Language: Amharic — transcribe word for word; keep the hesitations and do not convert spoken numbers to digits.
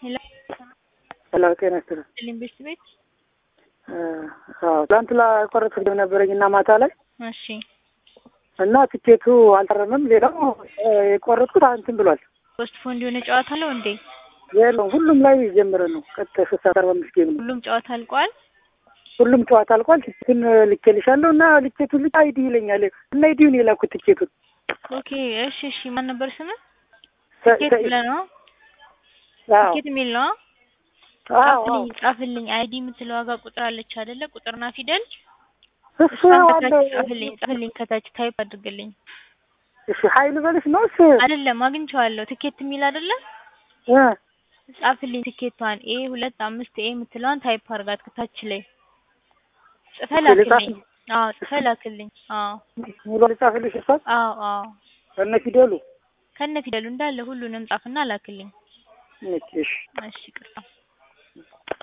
ሄሎ ሄሎ ጤና ይስጥልኝ። ሊምቢስ ቤት አዎ ትናንት ላይ ቆረጥኩ ነበረኝና ማታ ላይ እሺ እና ትኬቱ አልተረመም። ሌላው የቆረጥኩት እንትን ብሏል። ፖስት ፎንድ የሆነ ጨዋታ አለው እንዴ? የለም ሁሉም ላይ ጀምረ ነው ቀጥታ ሶስት ሰዓት አርባ አምስት ጌም ነው። ሁሉም ጨዋታ አልቋል። ሁሉም ጨዋታ አልቋል። ትኬቱን ልኬልሻለሁ እና ልኬቱን ልክ አይዲ ይለኛል እና አይዲውን የላኩት ትኬቱን። ኦኬ እሺ እሺ ማን ነበር ስምህ? ትኬት ብለህ ነው? አዎ ትኬት የሚል ነው? አዎ ጻፍልኝ ጻፍልኝ አይዲ የምትለው ዋጋ ቁጥር አለች አይደለ? ቁጥርና ፊደል እሱ አለ። ጻፍልኝ ጻፍልኝ ከታች ታይፕ አድርግልኝ። እሺ ኃይል በልሽ ነው እሱ አይደለም አግኝቼዋለሁ። ትኬት የሚል አይደለ? እ ጻፍልኝ ትኬቷን ኤ ሁለት አምስት ኤ የምትለዋን ታይፕ አድርጋት ከታች ላይ ጽፈህ ላክልኝ። አዎ ጽፈህ ላክልኝ። አዎ ሙሉ ልጻፍልሽ እሷ? አዎ አዎ ከነ ፊደሉ ከነ ፊደሉ እንዳለ ሁሉንም ጻፍና ላክልኝ። እሺ እሺ ቅርታ